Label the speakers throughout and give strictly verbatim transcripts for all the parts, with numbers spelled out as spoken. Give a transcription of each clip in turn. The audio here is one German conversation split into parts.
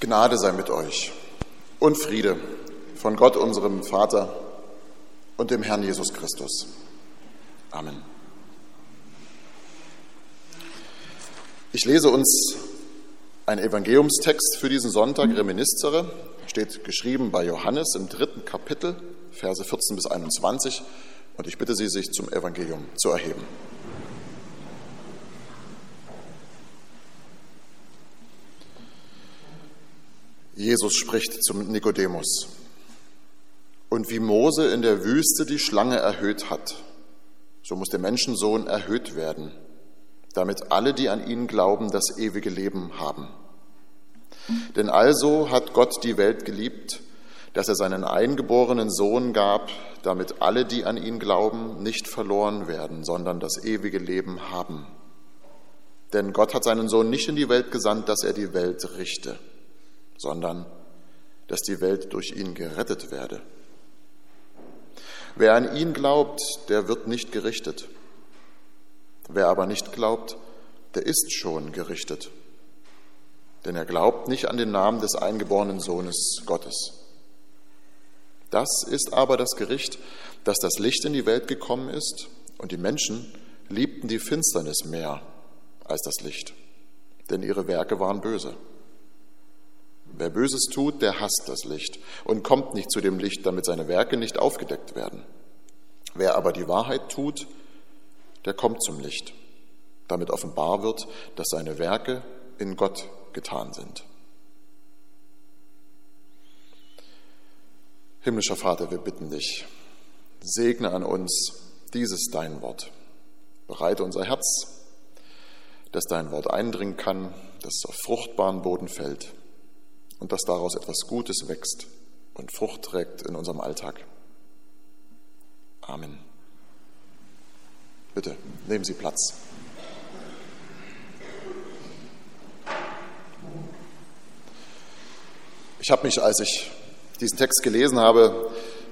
Speaker 1: Gnade sei mit euch und Friede von Gott, unserem Vater und dem Herrn Jesus Christus. Amen. Ich lese uns einen Evangeliumstext für diesen Sonntag, Reminiscere, steht geschrieben bei Johannes im dritten Kapitel, Verse vierzehn bis einundzwanzig, und ich bitte Sie, sich zum Evangelium zu erheben. Jesus spricht zum Nikodemus: Und wie Mose in der Wüste die Schlange erhöht hat, so muss der Menschensohn erhöht werden, damit alle, die an ihn glauben, das ewige Leben haben. Denn also hat Gott die Welt geliebt, dass er seinen eingeborenen Sohn gab, damit alle, die an ihn glauben, nicht verloren werden, sondern das ewige Leben haben. Denn Gott hat seinen Sohn nicht in die Welt gesandt, dass er die Welt richte, sondern dass die Welt durch ihn gerettet werde. Wer an ihn glaubt, der wird nicht gerichtet. Wer aber nicht glaubt, der ist schon gerichtet. Denn er glaubt nicht an den Namen des eingeborenen Sohnes Gottes. Das ist aber das Gericht, dass das Licht in die Welt gekommen ist, und die Menschen liebten die Finsternis mehr als das Licht, denn ihre Werke waren böse. Wer Böses tut, der hasst das Licht und kommt nicht zu dem Licht, damit seine Werke nicht aufgedeckt werden. Wer aber die Wahrheit tut, der kommt zum Licht, damit offenbar wird, dass seine Werke in Gott getan sind. Himmlischer Vater, wir bitten dich, segne an uns dieses dein Wort. Bereite unser Herz, dass dein Wort eindringen kann, dass es auf fruchtbaren Boden fällt und dass daraus etwas Gutes wächst und Frucht trägt in unserem Alltag. Amen. Bitte, nehmen Sie Platz. Ich habe mich, als ich diesen Text gelesen habe,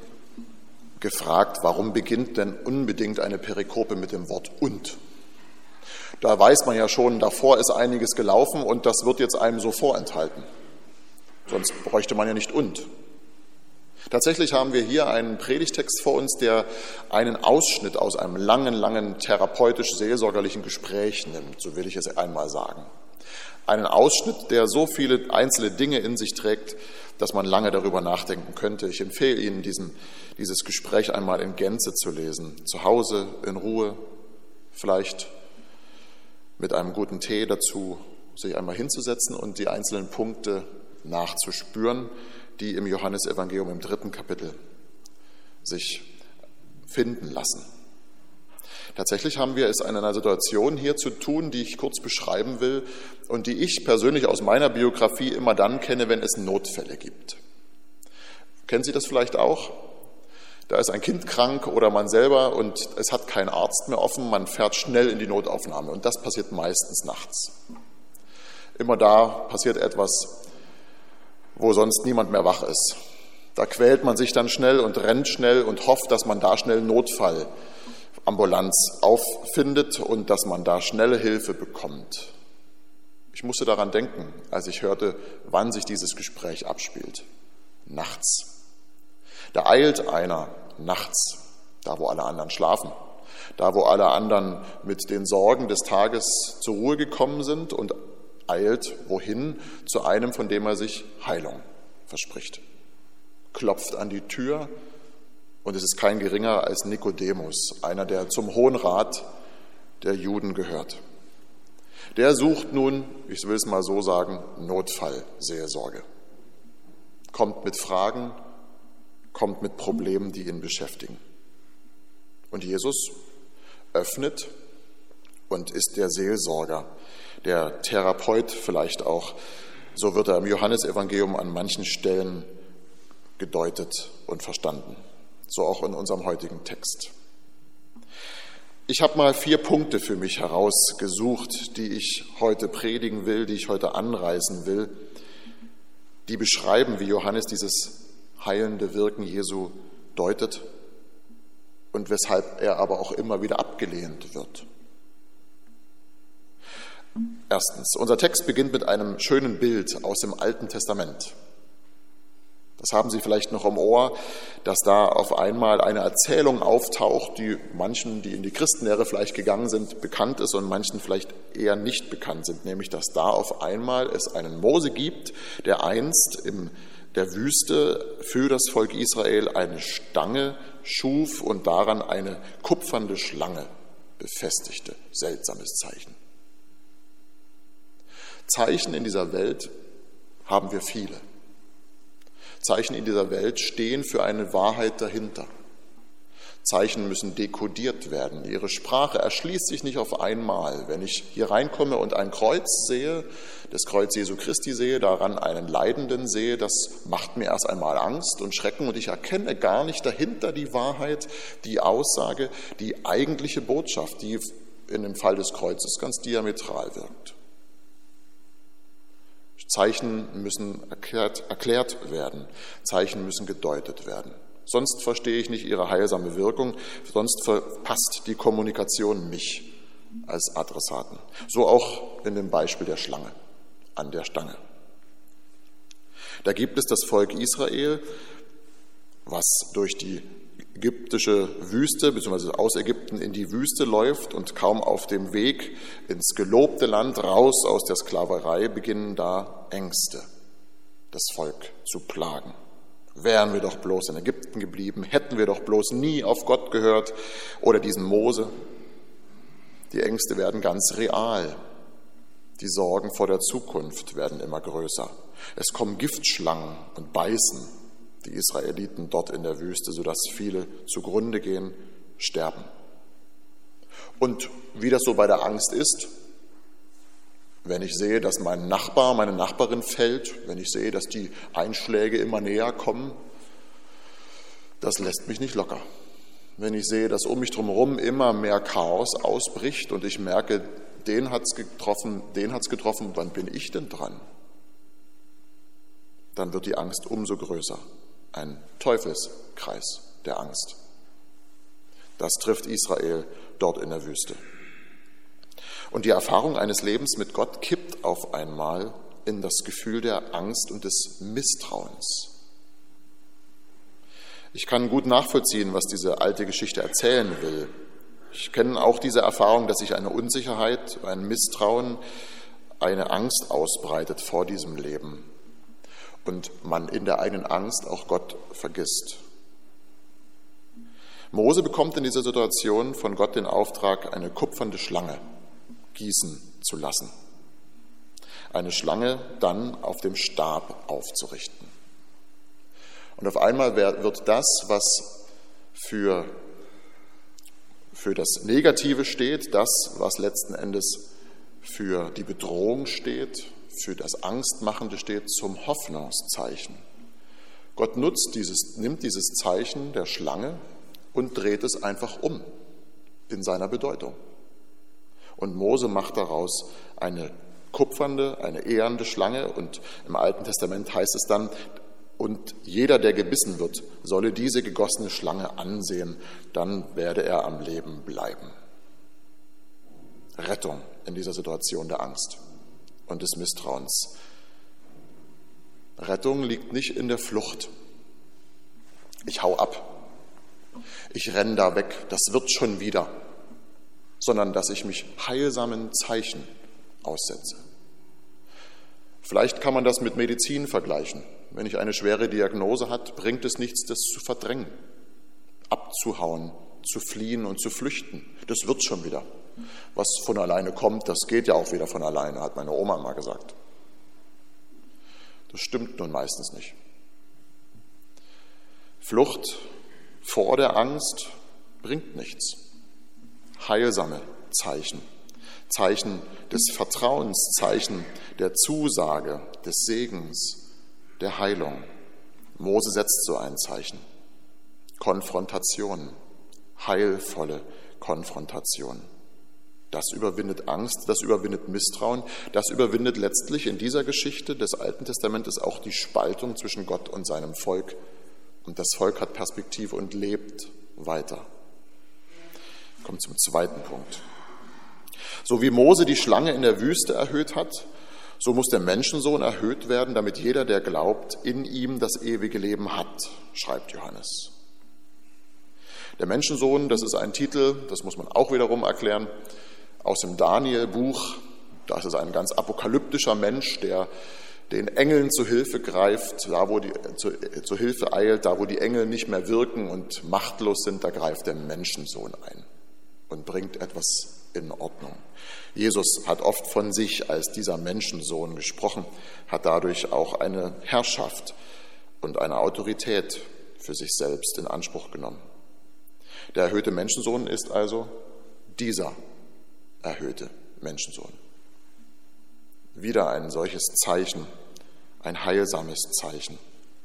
Speaker 1: gefragt, warum beginnt denn unbedingt eine Perikope mit dem Wort „und"? Da weiß man ja schon, davor ist einiges gelaufen und das wird jetzt einem so vorenthalten. Sonst bräuchte man ja nicht „und". Tatsächlich haben wir hier einen Predigtext vor uns, der einen Ausschnitt aus einem langen, langen therapeutisch-seelsorgerlichen Gespräch nimmt, so will ich es einmal sagen. Einen Ausschnitt, der so viele einzelne Dinge in sich trägt, dass man lange darüber nachdenken könnte. Ich empfehle Ihnen, diesen, dieses Gespräch einmal in Gänze zu lesen, zu Hause, in Ruhe, vielleicht mit einem guten Tee dazu, sich einmal hinzusetzen und die einzelnen Punkte nachzuspüren, die im Johannesevangelium im dritten Kapitel sich finden lassen. Tatsächlich haben wir es in einer Situation hier zu tun, die ich kurz beschreiben will und die ich persönlich aus meiner Biografie immer dann kenne, wenn es Notfälle gibt. Kennen Sie das vielleicht auch? Da ist ein Kind krank oder man selber und es hat kein Arzt mehr offen, man fährt schnell in die Notaufnahme und das passiert meistens nachts. Immer da passiert etwas, wo sonst niemand mehr wach ist. Da quält man sich dann schnell und rennt schnell und hofft, dass man da schnell Notfallambulanz auffindet und dass man da schnelle Hilfe bekommt. Ich musste daran denken, als ich hörte, wann sich dieses Gespräch abspielt. Nachts. Da eilt einer nachts, da wo alle anderen schlafen, da wo alle anderen mit den Sorgen des Tages zur Ruhe gekommen sind und eilt wohin? Zu einem, von dem er sich Heilung verspricht. Klopft an die Tür und es ist kein geringerer als Nikodemus, einer, der zum Hohen Rat der Juden gehört. Der sucht nun, ich will es mal so sagen, Notfallseelsorge. Kommt mit Fragen, kommt mit Problemen, die ihn beschäftigen. Und Jesus öffnet und ist der Seelsorger, der Therapeut vielleicht auch. So wird er im Johannesevangelium an manchen Stellen gedeutet und verstanden. So auch in unserem heutigen Text. Ich habe mal vier Punkte für mich herausgesucht, die ich heute predigen will, die ich heute anreißen will, die beschreiben, wie Johannes dieses heilende Wirken Jesu deutet und weshalb er aber auch immer wieder abgelehnt wird. Erstens, unser Text beginnt mit einem schönen Bild aus dem Alten Testament. Das haben Sie vielleicht noch im Ohr, dass da auf einmal eine Erzählung auftaucht, die manchen, die in die Christenlehre vielleicht gegangen sind, bekannt ist und manchen vielleicht eher nicht bekannt sind, nämlich dass da auf einmal es einen Mose gibt, der einst in der Wüste für das Volk Israel eine Stange schuf und daran eine kupfernde Schlange befestigte. Seltsames Zeichen. Zeichen in dieser Welt haben wir viele. Zeichen in dieser Welt stehen für eine Wahrheit dahinter. Zeichen müssen dekodiert werden. Ihre Sprache erschließt sich nicht auf einmal. Wenn ich hier reinkomme und ein Kreuz sehe, das Kreuz Jesu Christi sehe, daran einen Leidenden sehe, das macht mir erst einmal Angst und Schrecken und ich erkenne gar nicht dahinter die Wahrheit, die Aussage, die eigentliche Botschaft, die in dem Fall des Kreuzes ganz diametral wirkt. Zeichen müssen erklärt, erklärt werden, Zeichen müssen gedeutet werden. Sonst verstehe ich nicht ihre heilsame Wirkung, sonst verpasst die Kommunikation mich als Adressaten. So auch in dem Beispiel der Schlange an der Stange. Da gibt es das Volk Israel, was durch die ägyptische Wüste, beziehungsweise aus Ägypten in die Wüste läuft und kaum auf dem Weg ins gelobte Land raus aus der Sklaverei beginnen da Ängste, das Volk zu plagen. Wären wir doch bloß in Ägypten geblieben, hätten wir doch bloß nie auf Gott gehört oder diesen Mose. Die Ängste werden ganz real. Die Sorgen vor der Zukunft werden immer größer. Es kommen Giftschlangen und beißen die Israeliten dort in der Wüste, sodass viele zugrunde gehen, sterben. Und wie das so bei der Angst ist, wenn ich sehe, dass mein Nachbar, meine Nachbarin fällt, wenn ich sehe, dass die Einschläge immer näher kommen, das lässt mich nicht locker. Wenn ich sehe, dass um mich drumherum immer mehr Chaos ausbricht und ich merke, den hat's getroffen, den hat's getroffen, wann bin ich denn dran? Dann wird die Angst umso größer. Ein Teufelskreis der Angst. Das trifft Israel dort in der Wüste. Und die Erfahrung eines Lebens mit Gott kippt auf einmal in das Gefühl der Angst und des Misstrauens. Ich kann gut nachvollziehen, was diese alte Geschichte erzählen will. Ich kenne auch diese Erfahrung, dass sich eine Unsicherheit, ein Misstrauen, eine Angst ausbreitet vor diesem Leben. Und man in der eigenen Angst auch Gott vergisst. Mose bekommt in dieser Situation von Gott den Auftrag, eine kupfernde Schlange gießen zu lassen. Eine Schlange dann auf dem Stab aufzurichten. Und auf einmal wird das, was für, für das Negative steht, das, was letzten Endes für die Bedrohung steht, für das Angstmachende steht, zum Hoffnungszeichen. Gott nutzt dieses, nimmt dieses Zeichen der Schlange und dreht es einfach um in seiner Bedeutung. Und Mose macht daraus eine kupfernde, eine ehernde Schlange und im Alten Testament heißt es dann, und jeder, der gebissen wird, solle diese gegossene Schlange ansehen, dann werde er am Leben bleiben. Rettung in dieser Situation der Angst und des Misstrauens. Rettung liegt nicht in der Flucht. Ich hau ab. Ich renne da weg. Das wird schon wieder. Sondern dass ich mich heilsamen Zeichen aussetze. Vielleicht kann man das mit Medizin vergleichen. Wenn ich eine schwere Diagnose habe, bringt es nichts, das zu verdrängen, abzuhauen, zu fliehen und zu flüchten. Das wird schon wieder. Was von alleine kommt, das geht ja auch wieder von alleine, hat meine Oma mal gesagt. Das stimmt nun meistens nicht. Flucht vor der Angst bringt nichts. Heilsame Zeichen, Zeichen des Vertrauens, Zeichen der Zusage, des Segens, der Heilung. Mose setzt so ein Zeichen. Konfrontation, heilvolle Konfrontation. Das überwindet Angst, das überwindet Misstrauen, das überwindet letztlich in dieser Geschichte des Alten Testamentes auch die Spaltung zwischen Gott und seinem Volk. Und das Volk hat Perspektive und lebt weiter. Kommt zum zweiten Punkt. So wie Mose die Schlange in der Wüste erhöht hat, so muss der Menschensohn erhöht werden, damit jeder, der glaubt, in ihm das ewige Leben hat, schreibt Johannes. Der Menschensohn, das ist ein Titel, das muss man auch wiederum erklären, aus dem Daniel-Buch. Da ist es ein ganz apokalyptischer Mensch, der den Engeln zu Hilfe greift, da wo die zu, zu Hilfe eilt, da wo die Engel nicht mehr wirken und machtlos sind, da greift der Menschensohn ein und bringt etwas in Ordnung. Jesus hat oft von sich als dieser Menschensohn gesprochen, hat dadurch auch eine Herrschaft und eine Autorität für sich selbst in Anspruch genommen. Der erhöhte Menschensohn ist also dieser erhöhte Menschensohn. Wieder ein solches Zeichen, ein heilsames Zeichen.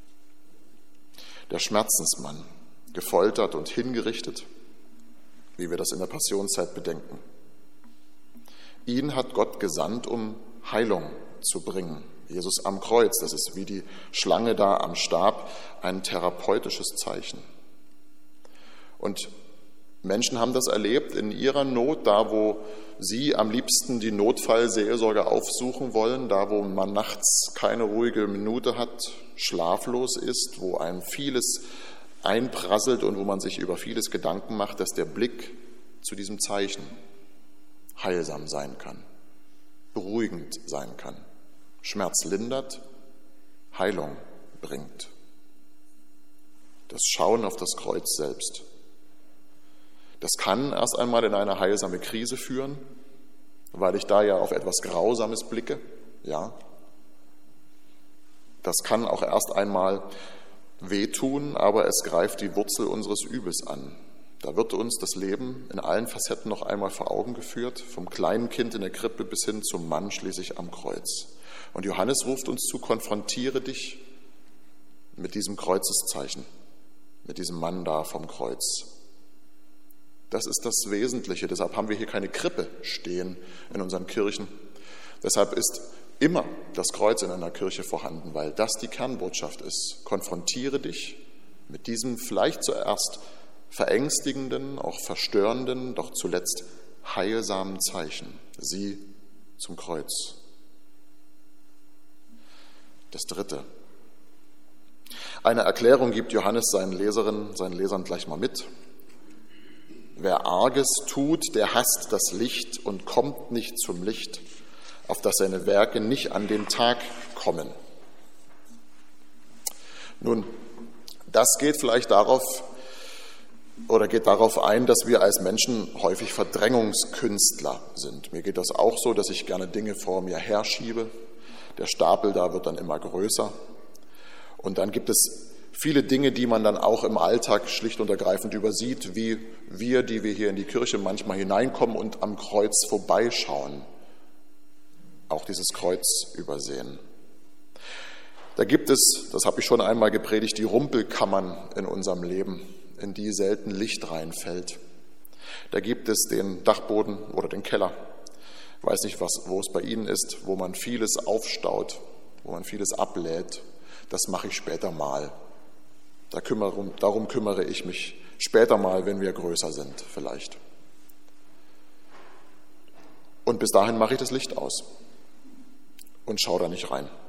Speaker 1: Der Schmerzensmann, gefoltert und hingerichtet, wie wir das in der Passionszeit bedenken. Ihn hat Gott gesandt, um Heilung zu bringen. Jesus am Kreuz, das ist wie die Schlange da am Stab, ein therapeutisches Zeichen. Und Menschen haben das erlebt in ihrer Not, da wo sie am liebsten die Notfallseelsorge aufsuchen wollen, da wo man nachts keine ruhige Minute hat, schlaflos ist, wo einem vieles einprasselt und wo man sich über vieles Gedanken macht, dass der Blick zu diesem Zeichen heilsam sein kann, beruhigend sein kann, Schmerz lindert, Heilung bringt. Das Schauen auf das Kreuz selbst. Das kann erst einmal in eine heilsame Krise führen, weil ich da ja auf etwas Grausames blicke. Ja. Das kann auch erst einmal wehtun, aber es greift die Wurzel unseres Übels an. Da wird uns das Leben in allen Facetten noch einmal vor Augen geführt, vom kleinen Kind in der Krippe bis hin zum Mann schließlich am Kreuz. Und Johannes ruft uns zu, konfrontiere dich mit diesem Kreuzeszeichen, mit diesem Mann da vom Kreuz. Das ist das Wesentliche. Deshalb haben wir hier keine Krippe stehen in unseren Kirchen. Deshalb ist immer das Kreuz in einer Kirche vorhanden, weil das die Kernbotschaft ist. Konfrontiere dich mit diesem vielleicht zuerst verängstigenden, auch verstörenden, doch zuletzt heilsamen Zeichen. Sieh zum Kreuz. Das Dritte. Eine Erklärung gibt Johannes seinen Leserinnen, seinen Lesern gleich mal mit. Wer Arges tut, der hasst das Licht und kommt nicht zum Licht, auf dass seine Werke nicht an den Tag kommen. Nun, das geht vielleicht darauf oder geht darauf ein, dass wir als Menschen häufig Verdrängungskünstler sind. Mir geht das auch so, dass ich gerne Dinge vor mir herschiebe. Der Stapel da wird dann immer größer. Und dann gibt es viele Dinge, die man dann auch im Alltag schlicht und ergreifend übersieht, wie wir, die wir hier in die Kirche manchmal hineinkommen und am Kreuz vorbeischauen, auch dieses Kreuz übersehen. Da gibt es, das habe ich schon einmal gepredigt, die Rumpelkammern in unserem Leben, in die selten Licht reinfällt. Da gibt es den Dachboden oder den Keller. Ich weiß nicht, was, wo es bei Ihnen ist, wo man vieles aufstaut, wo man vieles ablädt. Das mache ich später mal. Da kümmere, darum kümmere ich mich später mal, wenn wir größer sind, vielleicht. Und bis dahin mache ich das Licht aus und schaue da nicht rein.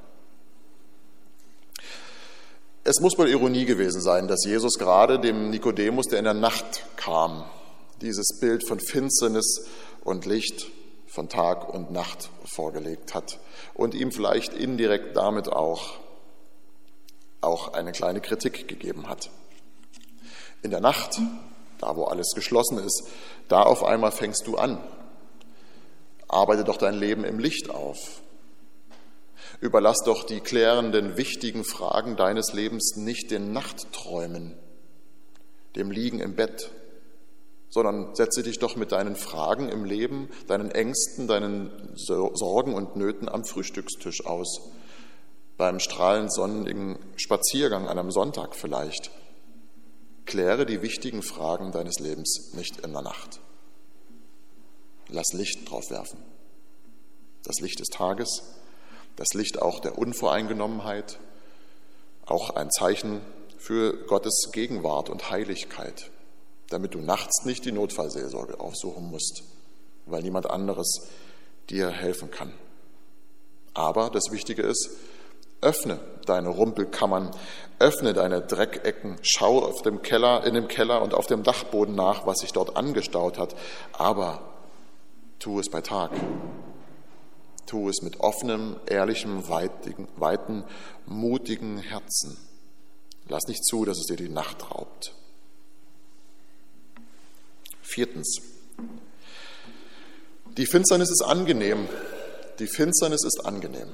Speaker 1: Es muss wohl Ironie gewesen sein, dass Jesus gerade dem Nikodemus, der in der Nacht kam, dieses Bild von Finsternis und Licht, von Tag und Nacht vorgelegt hat und ihm vielleicht indirekt damit auch auch eine kleine Kritik gegeben hat. In der Nacht, da wo alles geschlossen ist, da auf einmal fängst du an. Arbeite doch dein Leben im Licht auf. Überlass doch die klärenden, wichtigen Fragen deines Lebens nicht den Nachtträumen, dem Liegen im Bett, sondern setze dich doch mit deinen Fragen im Leben, deinen Ängsten, deinen Sorgen und Nöten am Frühstückstisch aus. Beim strahlend sonnigen Spaziergang an einem Sonntag vielleicht. Kläre die wichtigen Fragen deines Lebens nicht in der Nacht. Lass Licht drauf werfen. Das Licht des Tages, das Licht auch der Unvoreingenommenheit, auch ein Zeichen für Gottes Gegenwart und Heiligkeit, damit du nachts nicht die Notfallseelsorge aufsuchen musst, weil niemand anderes dir helfen kann. Aber das Wichtige ist, öffne deine Rumpelkammern, öffne deine Dreckecken, schau auf dem Keller, in dem Keller und auf dem Dachboden nach, was sich dort angestaut hat, aber tu es bei Tag. Tu es mit offenem, ehrlichem, weitigen, weiten, mutigen Herzen. Lass nicht zu, dass es dir die Nacht raubt. Viertens. Die Finsternis ist angenehm. Die Finsternis ist angenehm.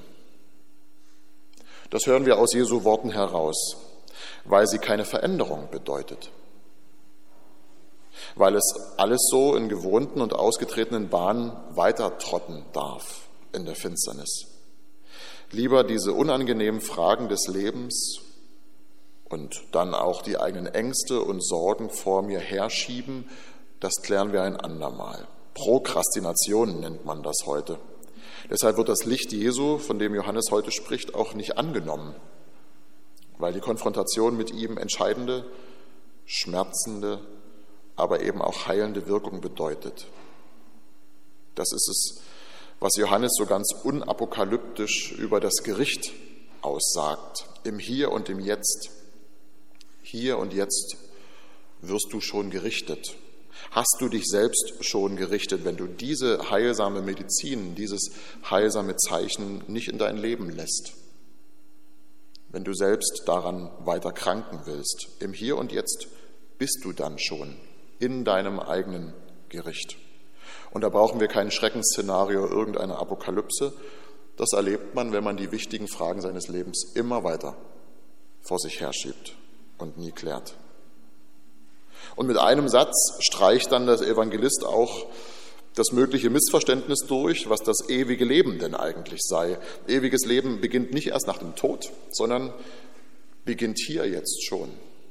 Speaker 1: Das hören wir aus Jesu Worten heraus, weil sie keine Veränderung bedeutet. Weil es alles so in gewohnten und ausgetretenen Bahnen weiter trotten darf in der Finsternis. Lieber diese unangenehmen Fragen des Lebens und dann auch die eigenen Ängste und Sorgen vor mir herschieben, das klären wir ein andermal. Prokrastination nennt man das heute. Deshalb wird das Licht Jesu, von dem Johannes heute spricht, auch nicht angenommen, weil die Konfrontation mit ihm entscheidende, schmerzende, aber eben auch heilende Wirkung bedeutet. Das ist es, was Johannes so ganz unapokalyptisch über das Gericht aussagt, im Hier und im Jetzt. Hier und jetzt wirst du schon gerichtet. Hast du dich selbst schon gerichtet, wenn du diese heilsame Medizin, dieses heilsame Zeichen nicht in dein Leben lässt? Wenn du selbst daran weiter kranken willst, im Hier und Jetzt bist du dann schon in deinem eigenen Gericht. Und da brauchen wir kein Schreckensszenario, irgendeine Apokalypse. Das erlebt man, wenn man die wichtigen Fragen seines Lebens immer weiter vor sich herschiebt und nie klärt. Und mit einem Satz streicht dann der Evangelist auch das mögliche Missverständnis durch, was das ewige Leben denn eigentlich sei. Ewiges Leben beginnt nicht erst nach dem Tod, sondern beginnt hier jetzt schon.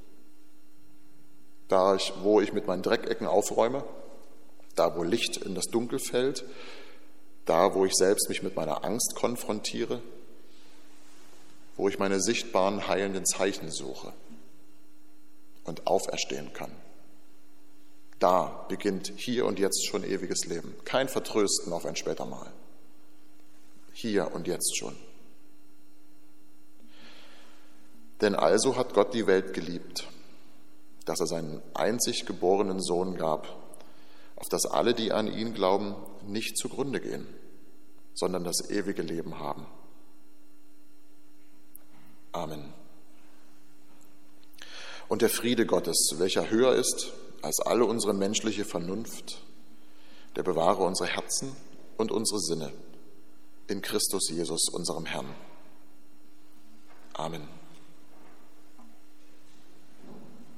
Speaker 1: Da, ich, wo ich mit meinen Dreckecken aufräume, da, wo Licht in das Dunkel fällt, da, wo ich selbst mich mit meiner Angst konfrontiere, wo ich meine sichtbaren heilenden Zeichen suche und auferstehen kann. Da beginnt hier und jetzt schon ewiges Leben. Kein Vertrösten auf ein später Mal. Hier und jetzt schon. Denn also hat Gott die Welt geliebt, dass er seinen einzig geborenen Sohn gab, auf dass alle, die an ihn glauben, nicht zugrunde gehen, sondern das ewige Leben haben. Amen. Und der Friede Gottes, welcher höher ist als alle unsere menschliche Vernunft, der bewahre unsere Herzen und unsere Sinne in Christus Jesus, unserem Herrn. Amen.